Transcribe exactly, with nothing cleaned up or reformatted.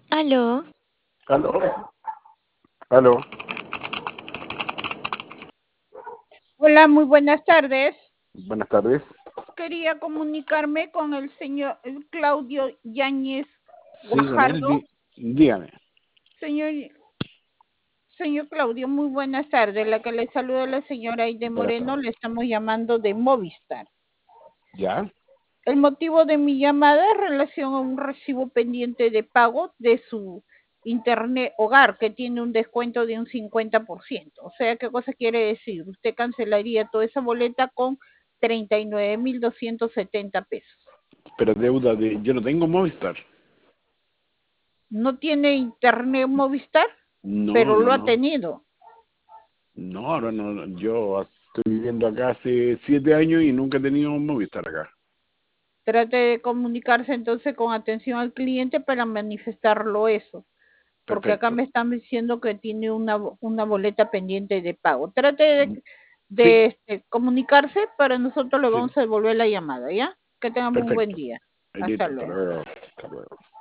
Aló, Aló, aló, Hola, muy buenas tardes. buenas tardes. Quería comunicarme con el señor Claudio Yáñez Sí, con él, Guajardo. di- dígame. Señor, señor Claudio, muy buenas tardes. La que le saluda la señora Aide Buenas Moreno, le tardes. estamos llamando de Movistar. ¿Ya? El motivo de mi llamada es en relación a un recibo pendiente de pago de su internet hogar, que tiene un descuento de un cincuenta por ciento. O sea, ¿qué cosa quiere decir? Usted cancelaría toda esa boleta con treinta y nueve mil doscientos setenta pesos. Pero deuda de... Yo no tengo Movistar. No tiene internet Movistar, No, pero no, lo ha no. tenido. No, ahora no. no. Yo estoy viviendo acá hace siete años y nunca he tenido Movistar acá. Trate de comunicarse entonces con atención al cliente para manifestarlo eso, porque acá Perfecto. me están diciendo que tiene una, una boleta pendiente de pago. Trate de, Sí, de este, comunicarse, para nosotros le sí. vamos a devolver la llamada, ¿ya? Que tengan muy buen Perfecto. día. Ahí Hasta listo. Hasta luego. luego. Hasta luego.